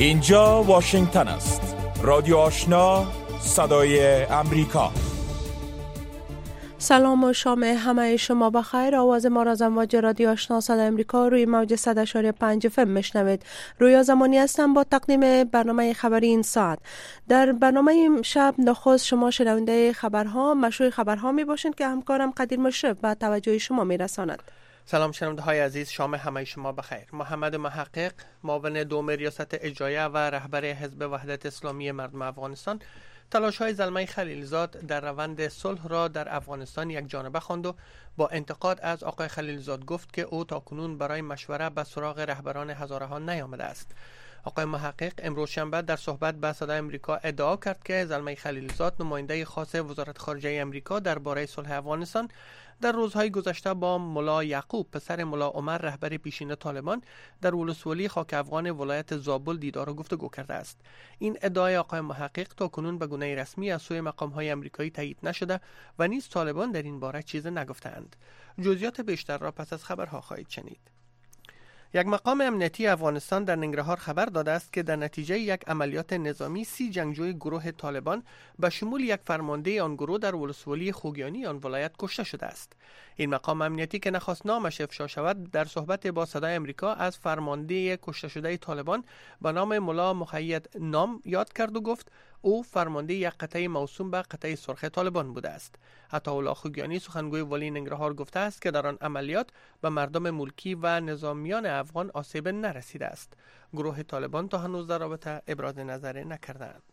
اینجا واشنگتن است. رادیو آشنا، صدای امریکا. سلام و شام همه شما بخیر. آواز ما را از امواج رادیو آشنا صدای امریکا روی موج 100.5 FM میشنوید. رویا زمانی هستم با تقدیم برنامه خبری این ساعت. در برنامه شب نخست شما شنونده خبرها، مشروع خبرها می باشند که همکارم قدیر مشرف به توجه شما می رساند. سلام شنونده های عزیز، شام همه شما بخیر. محمد محقق، معاون دوم ریاست اجرایه و رهبر حزب وحدت اسلامی مردم افغانستان، تلاش‌های زلمه خلیلزاد در روند صلح را در افغانستان یک جانبه خواند و با انتقاد از آقای خلیلزاد گفت که او تاکنون برای مشوره به سراغ رهبران هزاره ها نیامده است. آقای محقق امروز شنبه در صحبت با صدای امریکا ادعا کرد که زلمه خلیلزاد، نماینده خاص وزارت خارجه امریکا درباره صلح افغانستان، در روزهای گذشته با ملا یعقوب پسر ملا عمر رهبر پیشین طالبان در ولسوالی خاک افغان ولایت زابل دیدار و گفتگو کرده است. این ادعای آقای محقق تاکنون به گونه رسمی از سوی مقام‌های آمریکایی تایید نشده و نیز طالبان در این باره چیز نگفتند. جزئیات بیشتر را پس از خبرها خواهید شنید. یک مقام امنیتی افغانستان در ننگرهار خبر داده است که در نتیجه یک عملیات نظامی 30 جنگجوی گروه طالبان به شمول یک فرمانده آن گروه در ولسوالی خوگیانی آن ولایت کشته شده است. این مقام امنیتی که نخواست نامش افشا شود در صحبت با صدای امریکا از فرمانده کشته شده طالبان به نام ملا مخید نام یاد کرد و گفت او فرمانده یک قطعه موسوم به قطعه سرخ طالبان بوده است. عطاالله خوگیانی سخنگوی والی ننگرهار گفته است که در آن عملیات به مردم ملکی و نظامیان افغان آسیب نرسیده است. گروه طالبان تا هنوز در رابطه ابراز نظر نکردند.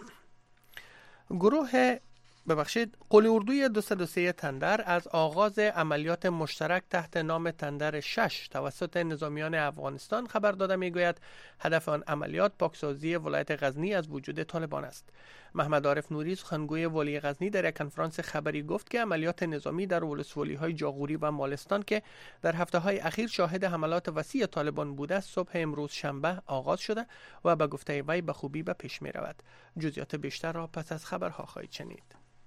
قلی اردوی 203 تندر از آغاز عملیات مشترک تحت نام تندر 6 توسط نظامیان افغانستان خبر داده میگوید هدف آن عملیات پاکسازی ولایت غزنی از وجود طالبان است. محمد عارف نوری سخنگوی والی غزنی در یک کنفرانس خبری گفت که عملیات نظامی در ولسوالی‌های جاغوری و مالستان که در هفته‌های اخیر شاهد حملات وسیع طالبان بوده است صبح امروز شنبه آغاز شده و به گفته وی به خوبی به پیش می‌رود. جزئیات بیشتر را پس از خبرها خواهید شنید.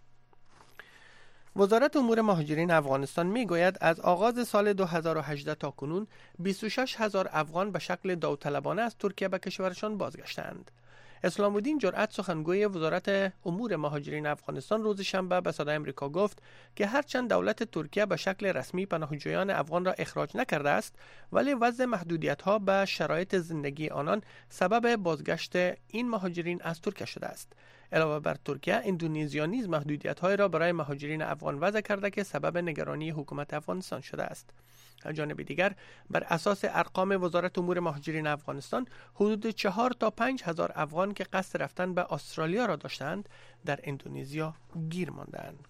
وزارت امور مهاجرین افغانستان میگوید از آغاز سال 2018 تا کنون 26,000 افغان به شکل داوطلبانه از ترکیه به کشورشان بازگشتند. اسلام الدین جرأت سخنگوی وزارت امور مهاجرین افغانستان روز شنبه به صدای امریکا گفت که هرچند دولت ترکیه به شکل رسمی پناهجویان افغان را اخراج نکرده است، ولی وضع محدودیت‌ها به شرایط زندگی آنان سبب بازگشت این مهاجرین از ترکیه شده است. علاوه بر ترکیه، اندونزیا نیز محدودیت‌های را برای مهاجرین افغان وضع کرده که سبب نگرانی حکومت افغانستان شده است. از جانب دیگر بر اساس ارقام وزارت امور مهاجرین افغانستان حدود 4 تا 5 هزار افغان که قصد رفتن به استرالیا را داشتند در اندونزیا گیر ماندند.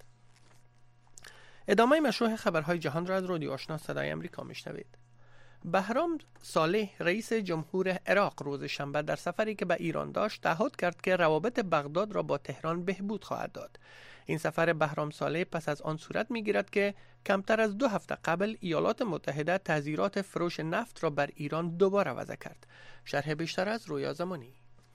ادامه مشروع خبرهای جهان را از رادیو آشنا صدای امریکا میشنوید. بهرام صالح رئیس جمهور عراق روز شنبه در سفری که به ایران داشت تعهد کرد که روابط بغداد را با تهران بهبود خواهد داد. این سفر بهرام صالح پس از آن صورت می‌گیرد که کمتر از 2 هفته قبل ایالات متحده تعزیرات فروش نفت را بر ایران دوباره وضع کرد. شرح بیشتر از رویا زمانی.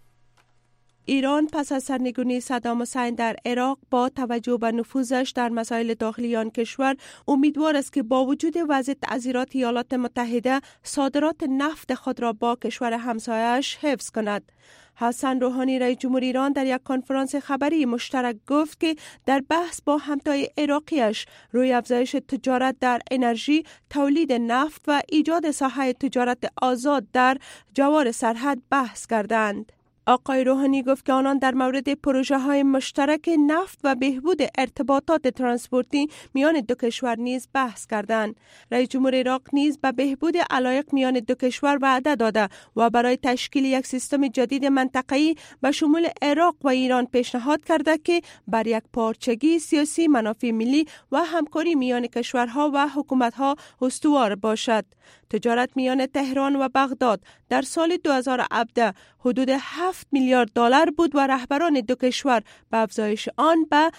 ایران پس از سرنگونی صدام حسین در عراق با توجه به نفوذش در مسائل داخلی آن کشور امیدوار است که با وجود وضع تعزیرات ایالات متحده صادرات نفت خود را با کشور همسایه‌اش حفظ کند. حسن روحانی رئیس جمهور ایران در یک کنفرانس خبری مشترک گفت که در بحث با همتای عراقیش روی افزایش تجارت در انرژی، تولید نفت و ایجاد ساحه تجارت آزاد در جوار سرحد بحث کردند. آقای روحانی گفت که آنان در مورد پروژه‌های مشترک نفت و بهبود ارتباطات ترانسپورتی میان دو کشور نیز بحث کردند. رئیس جمهور عراق نیز به بهبود علایق میان دو کشور وعده داده و برای تشکیل یک سیستم جدید منطقه‌ای به شمول عراق و ایران پیشنهاد کرده که بر یک پارچگی سیاسی، منافع ملی و همکاری میان کشورها و حکومت‌ها استوار باشد. تجارت میان تهران و بغداد در سال 2017 حدود 7 میلیارد دلار بود و رهبران دو کشور به افزایش آن به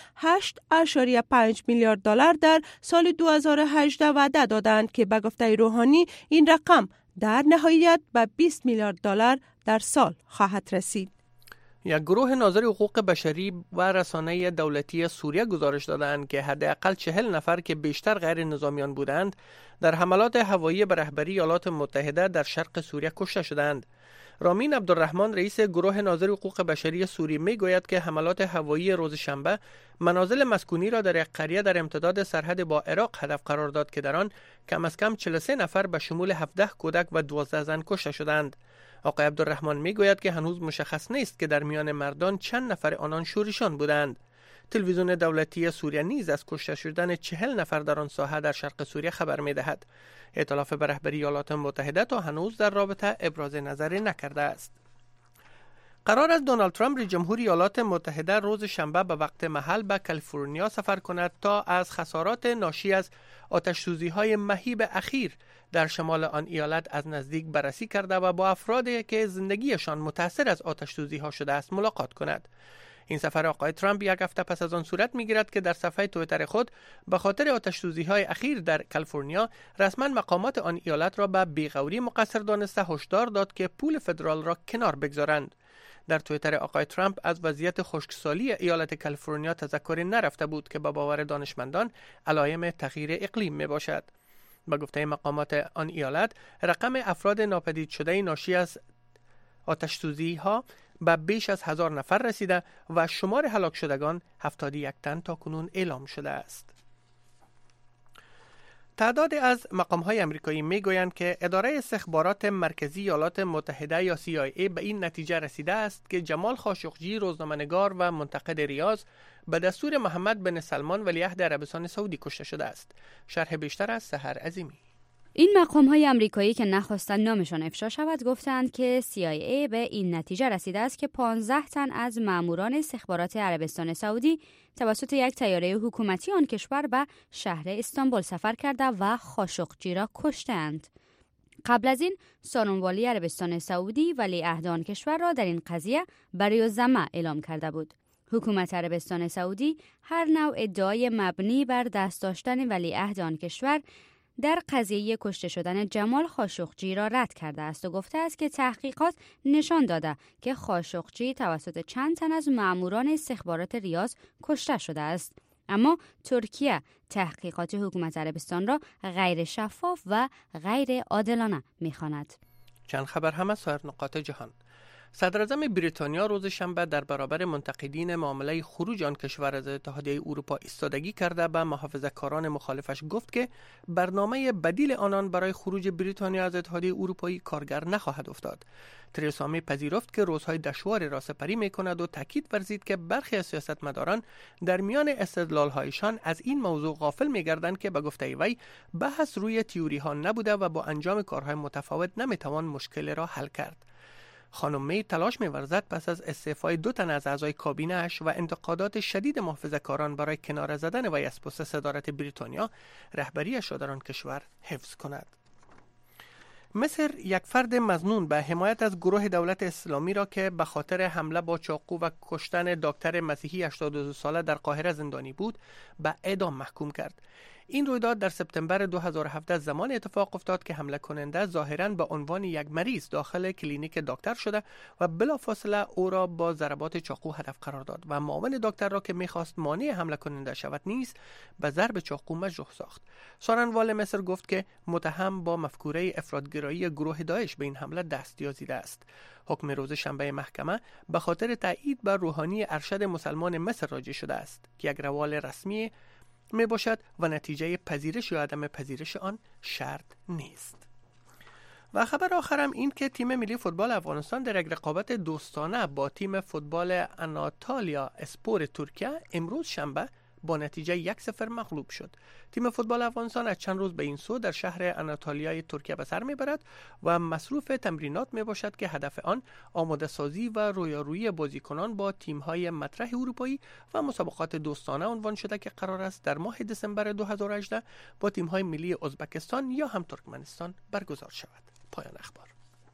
8.5 میلیارد دلار در سال 2018 وعده دادند که به گفته روحانی این رقم در نهایت به 20 میلیارد دلار در سال خواهد رسید. یک گروه ناظر حقوق بشری و رسانه دولتی سوریه گزارش دادند که حداقل 40 نفر که بیشتر غیر نظامیان بودند در حملات هوایی به رهبری ایالات متحده در شرق سوریه کشته شدند. رامین عبدالرحمن رئیس گروه ناظر حقوق بشری سوریه میگوید که حملات هوایی روز شنبه منازل مسکونی را در یک قریه در امتداد سرحد با عراق هدف قرار داد که در آن کم از کم 43 نفر به شمول 17 کودک و 12 زن کشته شدند. آقای عبدالرحمن میگوید که هنوز مشخص نیست که در میان مردان چند نفر آنان شورشان بودند. تلویزیون دولتی سوریه نیز از کشته شدن 40 نفر در آن ساحه در شرق سوریه خبر می‌دهد. ائتلاف به رهبری ایالات متحده تا هنوز در رابطه ابراز نظری نکرده است. قرار است دونالد ترامپ رئیس جمهور ایالات متحده روز شنبه به وقت محل به کالیفرنیا سفر کند تا از خسارات ناشی از آتش‌سوزی‌های مهیب اخیر در شمال آن ایالت از نزدیک بررسی کرده و با افرادی که زندگیشان متاثر از آتش‌سوزی‌ها شده است ملاقات کند. این سفر آقای ترامپ یک هفته پس از آن صورت می‌گیرد که در صفحه توییتر خود به خاطر آتش‌سوزی‌های اخیر در کالیفرنیا رسما مقامات آن ایالت را به بیغوری مقصر دانسته هشدار داد که پول فدرال را کنار بگذارند. در توییتر آقای ترامپ از وضعیت خشکسالی ایالت کالیفرنیا تذکری نرفته بود که به باور دانشمندان علائم تغییر اقلیم میباشد. به گفته مقامات آن ایالت رقم افراد ناپدید شده ناشی از آتش‌سوزی‌ها به بیش از 1000 نفر رسیده و شمار هلاک شدگان 71 تن تا کنون اعلام شده است. تعدادی از مقام‌های آمریکایی می‌گویند که اداره استخبارات مرکزی ایالات متحده یا CIA به این نتیجه رسیده است که جمال خاشقجی روزنامه‌نگار و منتقد ریاض به دستور محمد بن سلمان ولیعهد عربستان سعودی کشته شده است. شرح بیشتر از سحر عظیمی. این مقام‌های آمریکایی که نخواستند نامشان افشا شود گفتند که CIA به این نتیجه رسیده است که 15 تن از ماموران استخبارات عربستان سعودی توسط یک طیاره حکومتی آن کشور به شهر استانبول سفر کرده و خاشقجی را کشتند. قبل از این سانونوالی عربستان سعودی ولیعهد آن کشور را در این قضیه برای ذمه اعلام کرده بود. حکومت عربستان سعودی هر نوع ادعای مبنی بر دست داشتن ولیعهد آن کشور در قضیه کشته شدن جمال خاشقجی را رد کرده است و گفته است که تحقیقات نشان داده که خاشقجی توسط چند تن از ماموران استخبارات ریاض کشته شده است. اما ترکیه تحقیقات حکومت عربستان را غیر شفاف و غیر عادلانه می‌خواند. چند خبر هم از سایر نقاط جهان. صدراعظم بریتانیا روز شنبه در برابر منتقدین معامله خروج آن کشور از اتحادیه اروپا ایستادگی کرده به محافظه‌کاران مخالفش گفت که برنامه بدیل آنان برای خروج بریتانیا از اتحادیه اروپایی کارگر نخواهد افتاد. ترزا می پذیرفت که روزهای دشواری را سپری می‌کند و تاکید ورزید که برخی از سیاستمداران در میان استدلال‌هایشان از این موضوع غافل می‌گردند که به گفته وی بحث روی تئوری‌ها نبوده و با انجام کارهای متفاوت نمی‌توان مشکل را حل کرد. خانم می تلاش می‌ورزد پس از استعفای 2 تن از اعضای کابینه‌اش و انتقادات شدید محافظه‌کاران برای کنار زدن وی از پست صدارت بریتانیا رهبریش را در آن کشور حفظ کند. مصر یک فرد مظنون به حمایت از گروه دولت اسلامی را که به خاطر حمله با چاقو و کشتن دکتر مسیحی 82 ساله در قاهره زندانی بود به اعدام محکوم کرد. این رویداد در سپتامبر 2017 زمان اتفاق افتاد که حمله کننده ظاهراً به عنوان یک مریض داخل کلینیک دکتر شده و بلافاصله او را با ضربات چاقو هدف قرار داد و معاون دکتر را که می‌خواست مانع حمله کننده شود نیز به ضرب چاقو مجروح ساخت. سخنگوی مصر گفت که متهم با مفکوره افراط‌گرایی گروه داعش به این حمله دست یازیده است. حکم روز شنبه محکمه به خاطر تایید بر روحانی ارشد مسلمان مصر راجع شده است که یک روال رسمی می باشد و نتیجه پذیرش یا عدم پذیرش آن شرط نیست. و خبر آخرم این که تیم ملی فوتبال افغانستان در یک رقابت دوستانه با تیم فوتبال آناتالیا اسپور ترکیه امروز شنبه با نتیجه 1-0 مغلوب شد. تیم فوتبال افغانستان از چند روز به این سو در شهر آناتالیای ترکیه به سر میبرد و مصروف تمرینات می باشد که هدف آن آماده سازی و رویارویی بازیکنان با تیم‌های مطرح اروپایی و مسابقات دوستانه عنوان شده که قرار است در ماه دسامبر 2018 با تیم‌های ملی ازبکستان یا هم ترکمنستان برگزار شود. پایان اخبار.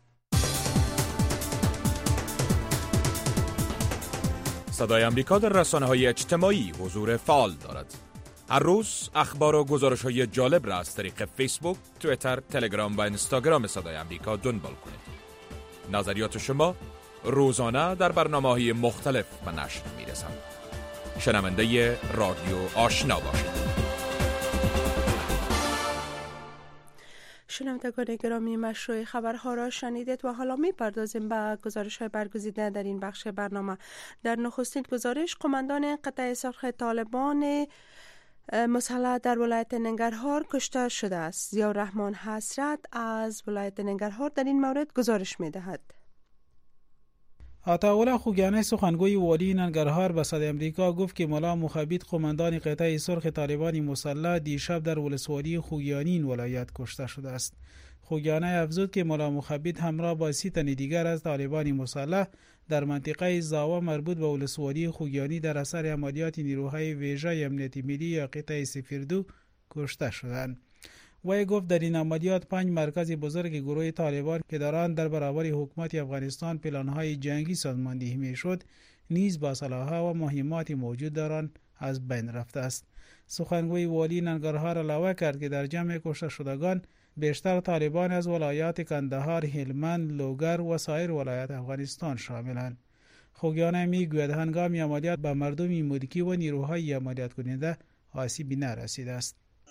صدای آمریکا در رسانه‌های اجتماعی حضور فعال دارد. هر روز اخبار و گزارش‌های جالب را از طریق فیسبوک، توییتر، تلگرام و اینستاگرام صدای آمریکا دنبال کنید. نظریات شما روزانه در برنامه‌های مختلف به نشر می‌رسند. شنونده رادیو آشنا باشید. شنوندگان گرامی، مشروع خبرها را شنیدید و حالا می‌پردازیم به گزارش‌های برگزیده در این بخش برنامه. در نخستین گزارش، قماندان قطع سرخ طالبان مسلح در ولایت ننگرهار کشته شده است. ضیاءالرحمن حسرت از ولایت ننگرهار در این مورد گزارش می‌دهد. عطاالله خوگیانی سخنگوی والی ننگرهار به صدای امریکا گفت که ملا مخبیط قماندان قطع سرخ طالبان مسلح دیشب در ولسوالی خوگیانی این ولایت کشته شده است. خوگیانی افزود که ملا مخبیط همراه با 30 تن دیگر از طالبان مسلح در منطقه زاوا مربوط به ولسوالی خوگیانی در اثر عملیات نیروهای ویژه امنیتی ملی یا قطع 02 کشته شدند. وی گفت در این عملیات 5 مرکز بزرگ گروه طالبان که در آن در برابر حکومت افغانستان پلانهای جنگی سازماندهی میشد نیز با سلاح‌ها و مهمات موجود در آن از بین رفته است. سخنگوی والی ننگرهار علاوه کرد که در جمع کشته شدگان بیشتر طالبان از ولایات کندهار، هلمند، لوگر و سایر ولایات افغانستان شاملند. خوگیانی میگوید هنگام عملیات به مردم ملکی و نیروهای عملیات کننده آسیبی نرسیده است.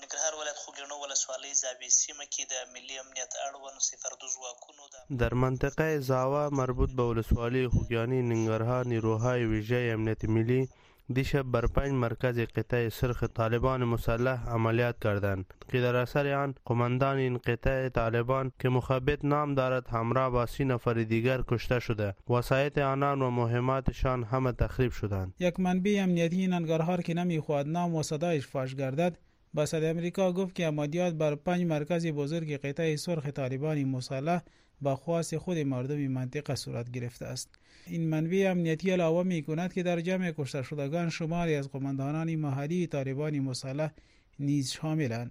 در منطقه زاوا مربوط به ولسوالی خوگیانی ننگرهار نیروهای ویژه امنیت ملی دیشب بر 5 مرکز قطع سرخ طالبان مسلح عملیات کردند که در اثر آن قماندان این قطع طالبان که مخبط نام دارد همراه با 30 نفر دیگر کشته شده. وسایط آنان و مهماتشان همه تخریب شدند. یک منبع امنیتی ننگرهار که نمیخواهد نام و صدایش فاش گردد با صدای امریکا گفت که عملیات بر 5 مرکز بزرگ قطع سرخ طالبان مسلح با خواست خود مردم منطقه صورت گرفته است. این منبع امنیتی علاوه می کند که در جمع کشته شدگان شماری از قماندانان محلی طالبان مسلح نیز شاملند.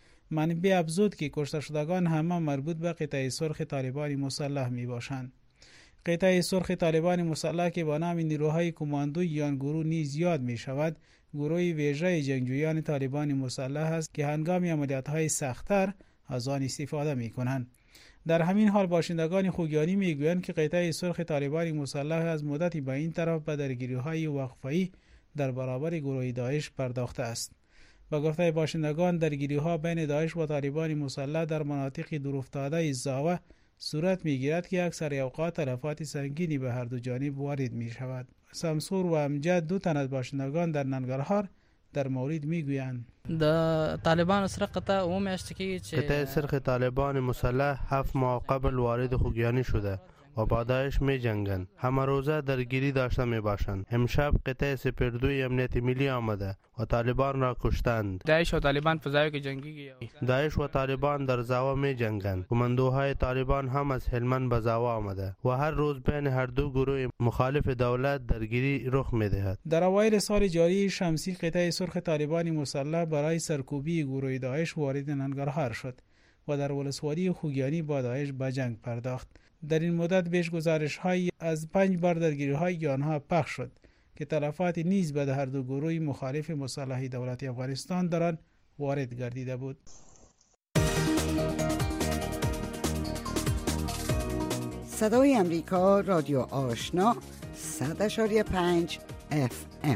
منبع افزود که کشته شدگان همه مربوط به قطع سرخ طالبان مسلح می باشند. قطع سرخ طالبان مسلح که با نام نیروهای کماندوی یا گروه نیز یاد می شود، گروه ویژه جنگجویان طالبان مسلح است که هنگام عملیات‌های سخت‌تر از آن استفاده می کنند. در همین حال باشندگان خوگیانی میگویند که قطع سرخ طالبان مسلح از مدتی به این طرف به درگیری‌های وقفه‌ای در برابر گروه داعش پرداخته است. با گفته باشندگان درگیری‌ها بین داعش و طالبان مسلح در مناطق دورافتاده زاوا صورت می‌گیرد که اکثر اوقات تلفات سنگینی به هر دو جانب وارد می‌شود. سمسور و امجد 2 تن از باشندگان در ننگرهار در مورد میگویند د طالبان سره قطع عمومی است که قطع سرخ طالبان مسلح 7 ماه قبل وارد خوگیانی شده و با داعش می جنگند. همه روزه درگیری داشته می باشند. امشب قطع 02 امنیت ملی آمده و طالبان را کشتند. داعش و طالبان فضایی جنگی داعش و طالبان در زاوا می جنگند. کماندوهای طالبان هم از هلمند به زاوا آمده و هر روز بین هر دو گروه مخالف دولت درگیری رخ می دهد. در اوایل سال جاری شمسی قطع سرخ طالبان مسلح برای سرکوبی گروه داعش وارد ننگرهار شد و در ولسوالی خوگیانی با داعش به جنگ پرداخت. در این مدت بیش گزارش‌هایی از 5 بار درگیری‌های آنها پخش شد که تلفات نیز به هر دو گروه مخالف مسلح دولت افغانستان در آن وارد گردیده بود. صدای امریکا، رادیو آشنا، 100.5 FM.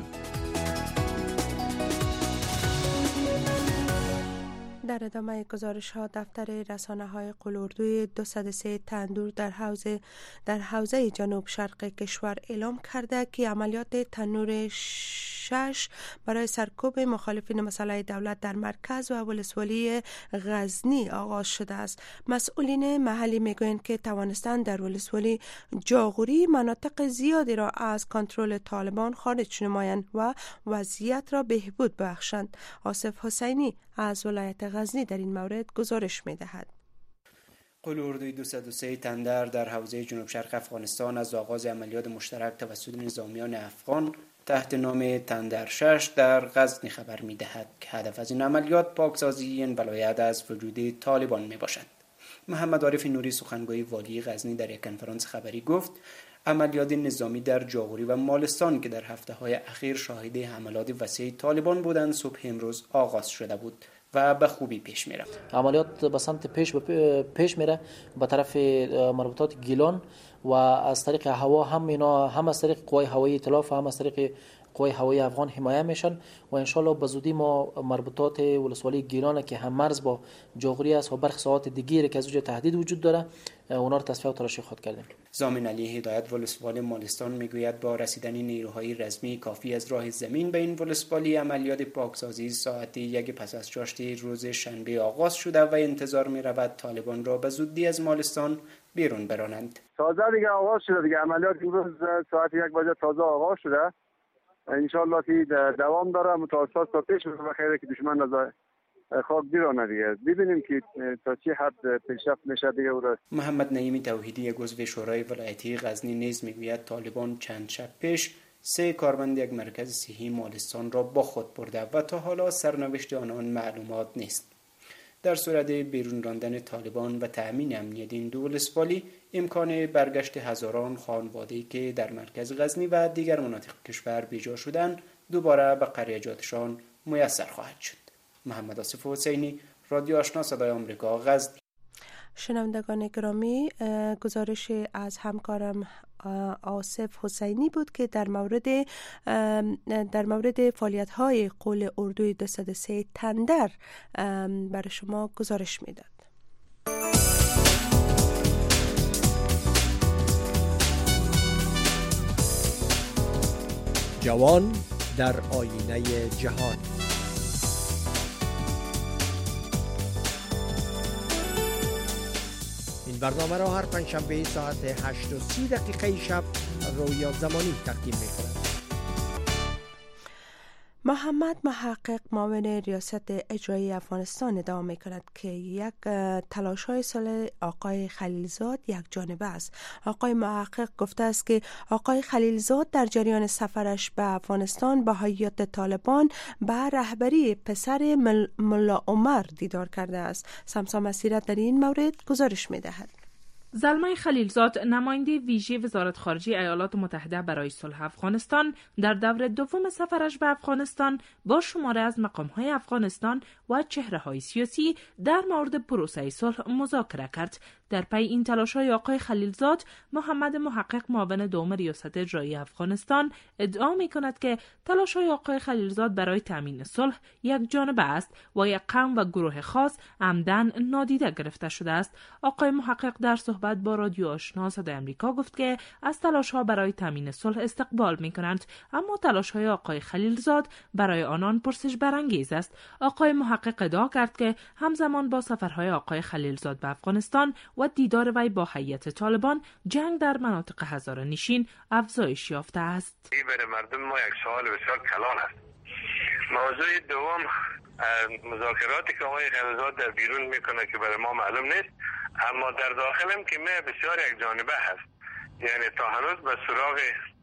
در ادامه گزارش ها، دفتر رسانه های قلاردوی 203 تندور در حوزه جنوب شرق کشور اعلام کرده که عملیات تنور 6 برای سرکوب مخالفین مسلح دولت در مرکز و ولسوالی غزنی آغاز شده است. مسئولین محلی میگویند که توانستند در ولسوالی جاغوری مناطق زیادی را از کنترل طالبان خارج نمایند و وضعیت را بهبود بخشند. آصف حسینی از ولایت غزنی در این مورد گزارش می‌دهد. قلاردوی 203 تندر در حوزه جنوب شرق افغانستان از آغاز عملیات مشترک توسط نظامیان افغان تحت نام تندر 6 در غزنی خبر می‌دهد که هدف از این عملیات پاکسازی این ولایت از وجود طالبان میباشد. محمد عارف نوری سخنگوی والی غزنی در یک کنفرانس خبری گفت عملیات نظامی در جاغوری و مالستان که در هفته‌های اخیر شاهد حملات وسیع طالبان بودند صبح امروز آغاز شده بود و به خوبی پیش میره. عملیات به سمت پیش میره به طرف مربوطات گیلان و از طریق هوا هم اینا هم از طریق قوای هوایی ائتلاف هم از طریق قوای هوایی افغان حمایه میشن و انشالله به زودی ما مربوطات ولسوالی گیلان که هم مرز با جغری است و برخی ساعات دیگری که از اونجا تهدید وجود داره اونا رو تصفیه و تلاشی خود کردیم. ضامن علی هدایت ولسوال مالستان میگوید با رسیدن نیروهای رسمی کافی از راه زمین به این ولسوالی عملیات پاکسازی ساعت 1 پس از چاشت روز شنبه آغاز شده و انتظار می‌رود طالبان را به زودی از مالستان بیرون برانند. تازه دیگه آغاز شده دیگه عملیات امروز ساعت 1 بجه تازه آغاز شده. ان شاء الله که دوام داره متوسط تا پیش بخیره که دشمن از خاک بیرونه دیگه. ببینیم که تا چه حد پیشرفت میشه دیگه. محمد نعیم توحیدی عضو شورای ولایتی غزنی نیز میگوید طالبان چند شب پیش 3 کارمند یک مرکز صحی مالستان را با خود برده و تا حالا سرنوشت آنان معلومات نیست. در صورت بیرون راندن طالبان و تأمین امنیت این دو ولسوالی امکان برگشت هزاران خانواده‌ای که در مرکز غزنی و دیگر مناطق کشور بیجا شدند دوباره به قریه‌جاتشان میسر خواهد شد. محمد آصف حسینی، رادیو آشنا صدای آمریکا، غزنی. شنوندگان گرامی، گزارش از همکارم آصف حسینی بود که در مورد فعالیت‌های قول اردوی 203 تندر برای شما گزارش میداد. جوان در آینه جهان. این برنامه را هر پنجشنبه ساعت 8:30 شب رویا زمانی تقدیم می‌کند. محمد محقق معاون ریاست اجرایی افغانستان ادعا می‌کند که یک تلاش‌های صلح آقای خلیلزاد یک جانبه است. آقای محقق گفته است که آقای خلیلزاد در جریان سفرش به افغانستان با هیئت طالبان به رهبری پسر ملا عمر دیدار کرده است. سمسا مسیرت در این مورد گزارش می‌دهد. زلمه خلیلزاد نماینده ویژه وزارت خارجه ایالات متحده برای صلح افغانستان در دور دوم سفرش به افغانستان با شماره از مقام‌های افغانستان و چهره‌های سیاسی در مورد پروسه صلح مذاکره کرد. در پی این تلاش‌های آقای خلیلزاد، محمد محقق معاون دوم ریاست اجرایی افغانستان ادعا می‌کند که تلاش‌های آقای خلیلزاد برای تامین صلح یک جانبه است و یک قوم و گروه خاص عمدن نادیده گرفته شده است. آقای محقق در صحبت با رادیو آشنا صدای آمریکا گفت که از تلاش‌ها برای تامین صلح استقبال می‌کنند، اما تلاش‌های آقای خلیلزاد برای آنان پرسش برانگیز است. آقای محقق ادعا کرد که همزمان با سفرهای آقای خلیلزاد به افغانستان و دیدار وی با هیئت طالبان، جنگ در مناطق هزاره‌نشین افزایش یافته است. این برای مردم ما یک سوال بسیار کلان است. موضوع دوم مذاکراتی که آقای خلیلزاد در بیرون میکنه که برای ما معلوم نیست، اما در داخلم که بسیار یک جانبه هست. یعنی تا هنوز به سراغ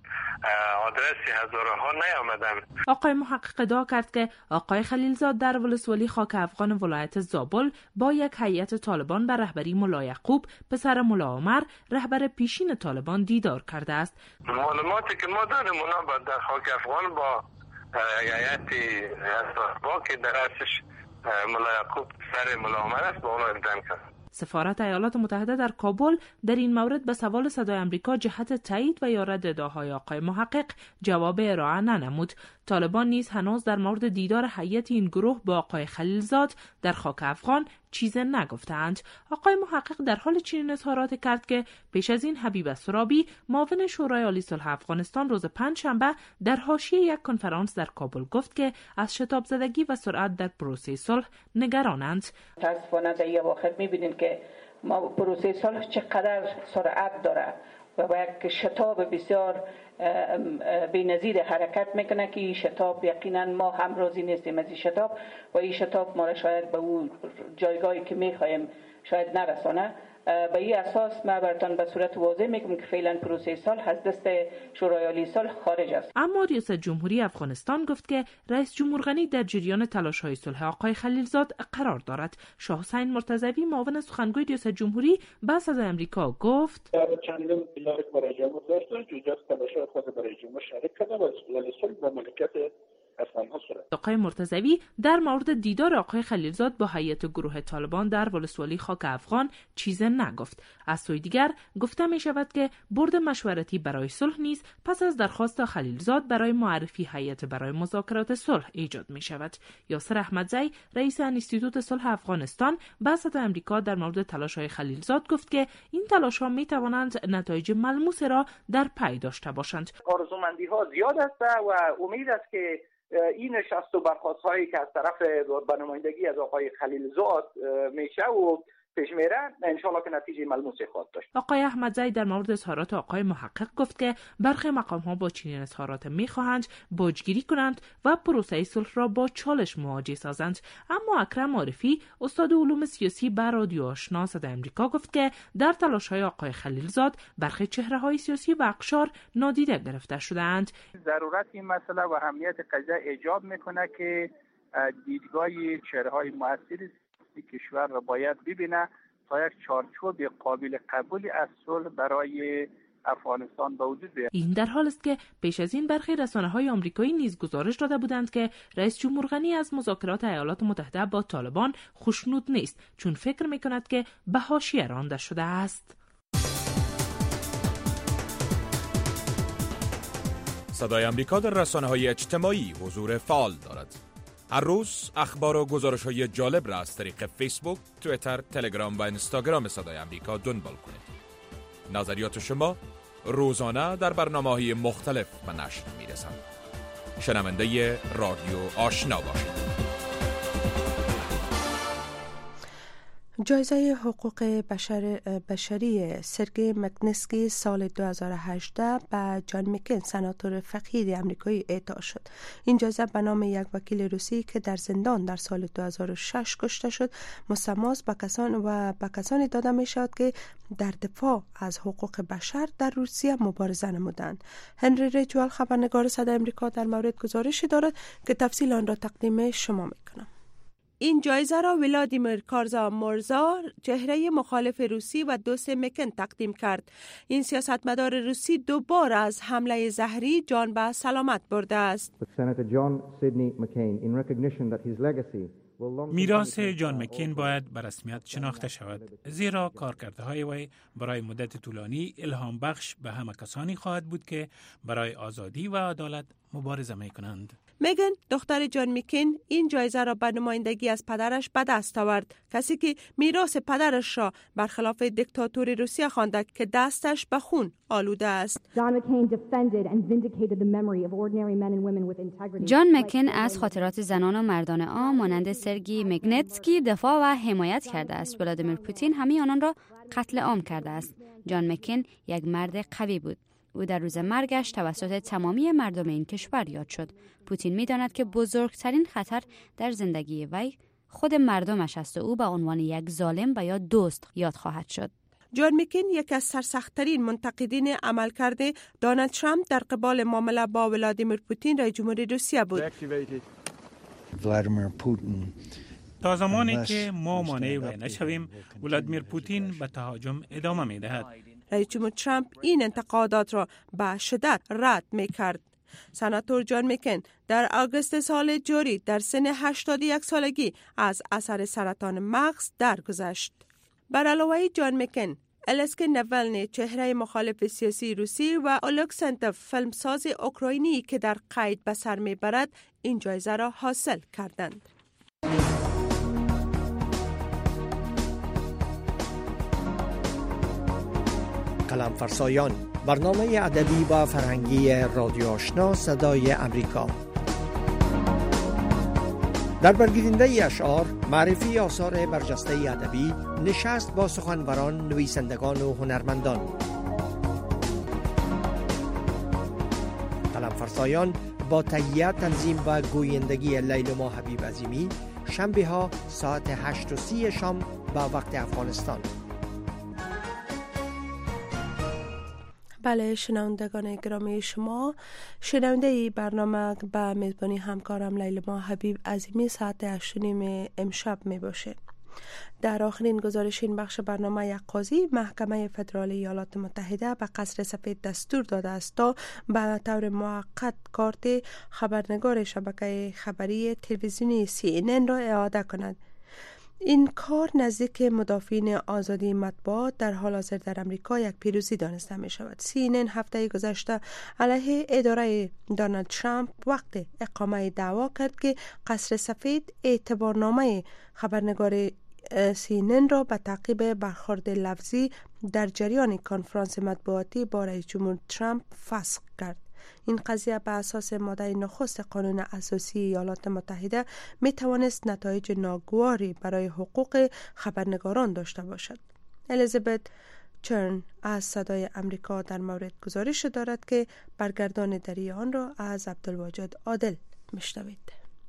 آدرس هزارها نیامدن. آقای محقق ادعا کرد که آقای خلیلزاد در ولسوالی خاک افغان ولایت زابل با یک هیئت طالبان به رهبری ملا یعقوب پسر ملا عمر رهبر پیشین طالبان دیدار کرده است. معلوماتی که ما داریم اونا در خاک افغان با هیئت طالبان که در اصلش ملا یعقوب پسر ملا عمر است با اونا دیدن کرد. سفارت ایالات متحده در کابل در این مورد به سوال صدای آمریکا جهت تایید و یا رد ادعاهای آقای محقق جواب ارائه ننمود. طالبان نیز هنوز در مورد دیدار هیئت این گروه با آقای خلیلزاد در خاک افغان چیزی نگفتند. آقای محقق در حال چنین اظهارات کرد که پیش از این حبیب سرابی معاون شورای عالی صلح افغانستان روز پنجشنبه در حاشیه یک کنفرانس در کابل گفت که از شتاب زدگی و سرعت در پروسه صلح نگرانند. متاسفانه در اواخر می‌بینیم که ما پروسه صلح چقدر سرعت داره و با یک شتاب بسیار بی‌نظیر حرکت میکنه که این شتاب یقینا ما هم راضی نیستیم از این شتاب و این شتاب ما را شاید به اون جایگاهی که میخوایم شاید نرسانه. به این اساس ما براتون به صورت واضح میگم که فعلا پروسه صلح از دست شورای عالی صلح خارج است. اما ریاست جمهوری افغانستان گفت که رئیس جمهور غنی در جریان تلاش‌های صلح آقای خلیلزاد قرار دارد. شاه حسین مرتضوی معاون سخنگوی ریاست جمهوری به صدای آمریکا گفت چندین دیدار برای جمهور داشت، جزء تلاش‌های خود برای جمهور شریک کرده و صلح با مملکت آقای مرتضوی در مورد دیدار آقای خلیلزاد با هیئت گروه طالبان در ولسوالی خاک افغان چیز نگفت. از سوی دیگر گفته می شود که برد مشورتی برای صلح نیز پس از درخواست خلیلزاد برای معرفی هیئت برای مذاکرات صلح ایجاد می شود. یاسر احمدزی رئیس انستیتوت صلح افغانستان به صدای آمریکا در مورد تلاش‌های خلیلزاد گفت که این تلاش‌ها می توانند نتایج ملموس را در پی داشته باشند. آرزومندی‌ها زیاد است و امید است که این نشست و برخاست‌هایی که از طرف به نمایندگی از آقای خلیلزاد میشه و پیش میره انشالله که نتیجه ملموسی خواهد داشت. آقای احمدزی در مورد اظهارات آقای محقق گفت که برخی مقام‌ها با چنین اظهارات می‌خواهند باجگیری کنند و پروسه صلح را با چالش مواجه سازند. اما اکرم عارفی استاد علوم سیاسی به رادیو آشنا صدای آمریکا گفت که در تلاش‌های آقای خلیلزاد برخی چهره‌های سیاسی و اقشار نادیده گرفته شده‌اند. ضرورت این مسئله و اهمیت قضیه ایجاب می‌کند که دیدگاه چهره‌های مؤثر کشور را باید ببینه تا یک چارچوب قابل قبولی از صلح برای افغانستان به وجود بیاید. این در حال است که پیش از این برخی رسانه‌های آمریکایی نیز گزارش داده بودند که رئیس جمهور غنی از مذاکرات ایالات متحده با طالبان خوشنود نیست، چون فکر می‌کند که به حاشیه رانده شده است. صدای آمریکا در رسانه‌های اجتماعی حضور فعال دارد. هر روز اخبار و گزارش‌های جالب را از طریق فیسبوک، توییتر، تلگرام و اینستاگرام صدای آمریکا دنبال کنید. نظریات شما روزانه در برنامه‌های مختلف به نشر می‌رسند. شنونده رادیو آشنا باشید. جایزه حقوق بشری سرگئی مکنسکی سال 2018 به جان مکین سناتور فقید آمریکایی اعطا شد. این جایزه به نام یک وکیل روسی که در زندان در سال 2006 کشته شد مسماست به کسانی داده می شود که در دفاع از حقوق بشر در روسیه مبارزه نمودند. هنری ریچوال خبرنگار صدای آمریکا در مورد گزارشی دارد که تفصیل آن را تقدیم شما میکنم. این جایزه را ولادیمیر کارزامورزا، چهره مخالف روسی و دوست مکن تقدیم کرد. این سیاستمدار روسی 2 بار از حمله زهری جان به سلامت برده است. میراث جان مکین باید به رسمیت شناخته شود، زیرا کارکردهای وی برای مدت طولانی الهام بخش به همه کسانی خواهد بود که برای آزادی و عدالت مبارزه می کنند. میگن دختر جان مکین این جایزه را به نمایندگی از پدرش به دست آورد، کسی که میراث پدرش را برخلاف دیکتاتوری روسیه خوانده که دستش به خون آلوده است. جان مکین از خاطرات زنان و مردان عام مانند سرگئی مگنتسکی دفاع و حمایت کرده است. ولادیمیر پوتین همه آنان را قتل عام کرده است. جان مکین یک مرد قوی بود. او در روز مرگش توسط تمامی مردم این کشور یاد شد. پوتین می‌داند که بزرگترین خطر در زندگی وی خود مردمش است و او به عنوان یک ظالم و یا دوست یاد خواهد شد. جان مکین یکی از سرسخت‌ترین منتقدین عملکرد دونالد ترامپ در قبال معامله با ولادیمیر پوتین رئیس جمهور روسیه بود. تا زمانی که ما مانع وی نشویم، ولادیمیر پوتین به تهاجم ادامه می‌دهد. رئیس جمهور ترامپ این انتقادات را به شدت رد می‌کرد. سناتور جان مکین در آگوست سال جاری در سن 81 سالگی از اثر سرطان مغز درگذشت. بر علاوه جان مکین، السکی ناولنی چهره مخالف سیاسی روسی و اولکسنتوف فیلمساز اوکراینی که در قید به سر میبرد این جایزه را حاصل کردند. قلم فرسایان، برنامه ادبی و فرهنگی رادیو آشنا صدای امریکا. در برگزیدنده اشعار، معرفی آثار برجسته ادبی، نشست با سخنوران، نویسندگان و هنرمندان. قلم فرسایان با تهیه، تنظیم و گویندگی لیلما حبیب عظیمی، شنبه ها ساعت 8:30 شام به وقت افغانستان. بله شنوندگان گرامی شما، شنونده ای برنامه به میزبانی همکارم لیلما حبیب عظیمی ساعت 8:30 امشب می باشه. در آخرین گزارش این بخش برنامه، یک قاضی محکمه فدرال ایالات متحده به قصر سفید دستور داده است تا به طور موقت کارت خبرنگار شبکه خبری تلویزیونی CNN را اعاده کند. این کار نزدیک مدافعین آزادی مطبوعات در حال حاضر در امریکا یک پیروزی دانسته می شود. CNN هفته گذشته علیه اداره دونالد ترامپ وقت اقامه دعوا کرد که قصر سفید اعتبارنامه خبرنگار CNN را به تعقیب برخورد لفظی در جریان کنفرانس مطبوعاتی با رئیس جمهور ترامپ فسخ کرد. این قضیه به اساس ماده نخست قانون اساسی ایالات متحده می توانست نتایج ناگواری برای حقوق خبرنگاران داشته باشد. الیزابت چرن از صدای امریکا در مورد گزارش دارد که برگردان دری آن را از عبدالواجد عادل میشنوید.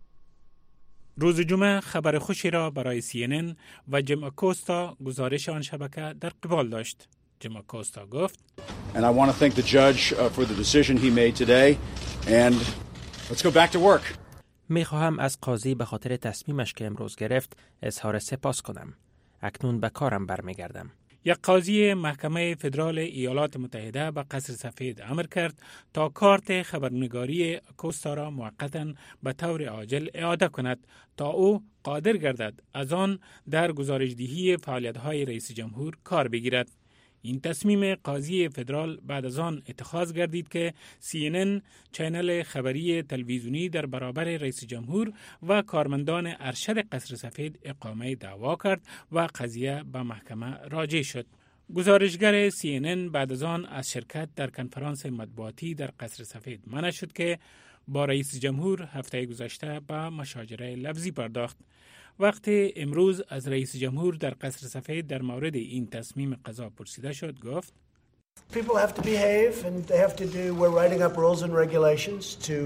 روز جمعه خبر خوشی را برای CNN و جیم اکوستا گزارش آن شبکه در قبال داشت. جیم اکوستا گفت: And I want to thank the judge for the decision he made today and let's go back to work. میخواهم از قاضی به خاطر تصمیمش که امروز گرفت اظهار سپاس کنم. اکنون به کارم برمیگردم. یک قاضی محکمه فدرال ایالات متحده به قصر سفید امر کرد تا کارت خبرنگاری اکوستا را موقتاً به طور عاجل اعاده کند تا او قادر گردد از آن در گزارشدهی فعالیت‌های رئیس جمهور کار بگیرد. این تصمیم قاضی فدرال بعد از آن اتخاذ گردید که CNN چینل خبری تلویزیونی در برابر رئیس جمهور و کارمندان ارشد قصر سفید اقامه دعوا کرد و قضیه به محکمه راجع شد. گزارشگر CNN بعد از آن از شرکت در کنفرانس مطبوعاتی در قصر سفید منع شد که با رئیس جمهور هفته گذشته به مشاجره لفظی پرداخت. وقتی امروز از رئیس جمهور در قصر سفید در مورد این تصمیم قضا پرسیده شد، گفت: People have to behave and they have to do, we're writing up rules and regulations to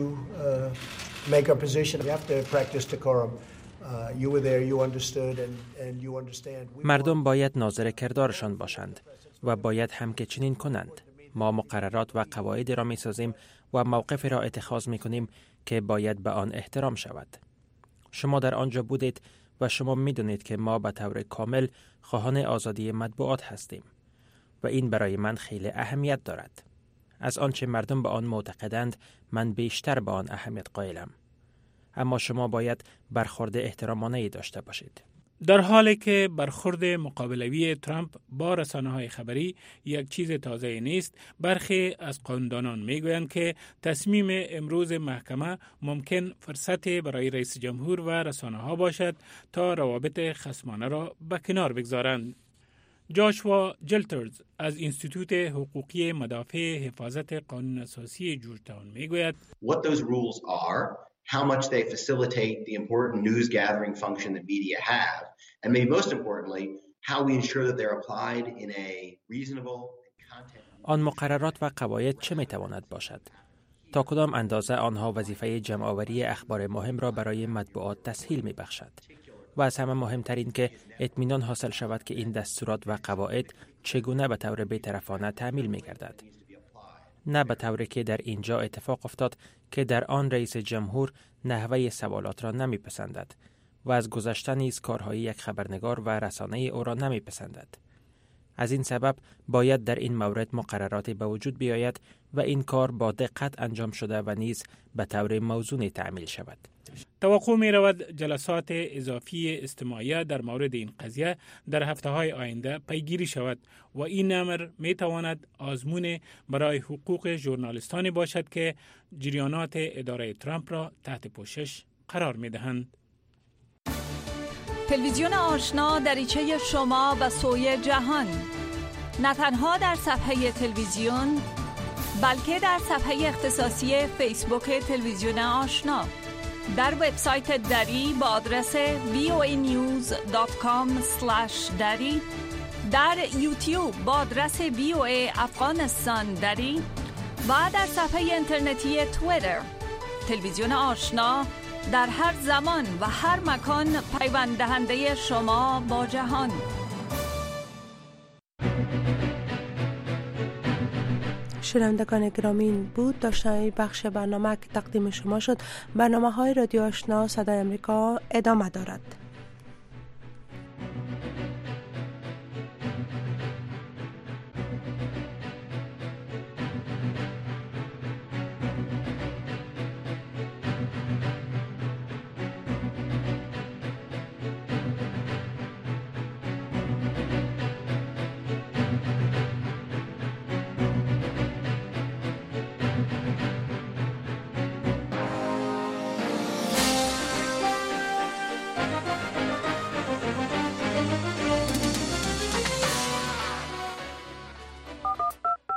make our position. We have to practice decorum. You were there, you understood and you understand. مردم باید ناظر کردارشان باشند و باید هم که چنین کنند. ما مقررات و قواعد را می‌سازیم و موقف را اتخاذ می‌کنیم که باید به آن احترام شود. شما در آنجا بودید و شما می‌دونید که ما به طور کامل خواهان آزادی مطبوعات هستیم و این برای من خیلی اهمیت دارد. از آنچه مردم به آن معتقدند من بیشتر به آن اهمیت قائلم. اما شما باید برخورد احترامانه‌ای داشته باشید. در حالی که برخورد مقابلوی ترامپ با رسانه‌های خبری یک چیز تازه نیست، برخی از قانون‌دانان می‌گویند که تصمیم امروز محکمه ممکن فرصت برای رئیس جمهور و رسانه‌ها باشد تا روابط خصمانه را به کنار بگذارند. جاشوا جلترز از انستیتوت حقوقی مدافع حفاظت قانون اساسی جورجتاون می‌گوید: What those rules are, how much they facilitate the important news gathering function that media have, and maybe most importantly, how we ensure that they're applied in a reasonable content. آن مقررات و قواعد چه میتواند باشد؟ تا کدام اندازه آنها وظیفه جمع‌آوری اخبار مهم را برای مطبوعات تسهیل میبخشد؟ و از همه مهمترین که اطمینان حاصل شود که این دستورات و قواعد چگونه به طور بی‌طرفانه تعمیل می‌گردد. نه به طوری که در اینجا اتفاق افتاد که در آن رئیس جمهور نحوه سوالات را نمی‌پسندد و از گذشته نیز کارهای یک خبرنگار و رسانه او را نمی‌پسندد. از این سبب باید در این مورد مقرراتی به وجود بیاید و این کار با دقت انجام شده و نیز به طور موزون تعمیل شود. توقع می رود جلسات اضافی استماعیه در مورد این قضیه در هفته‌های آینده پیگیری شود و این امر می تواند آزمون برای حقوق ژورنالیستانی باشد که جریانات اداره ترامپ را تحت پوشش قرار می دهند. تلویزیون آشنا دریچه شما به سوی جهان، نه تنها در صفحه تلویزیون بلکه در صفحه اختصاصی فیسبوک تلویزیون آشنا، در وبسایت دری با آدرس voanews.com/dari، در یوتیوب با آدرس VOA افغانستان دری و در صفحه اینترنتی توییتر. تلویزیون آشنا در هر زمان و هر مکان پیوند دهنده شما با جهان. شنوندگان گرامی، این بود داشتن بخش برنامه که تقدیم شما شد. برنامه های رادیو آشنا صدای امریکا ادامه دارد.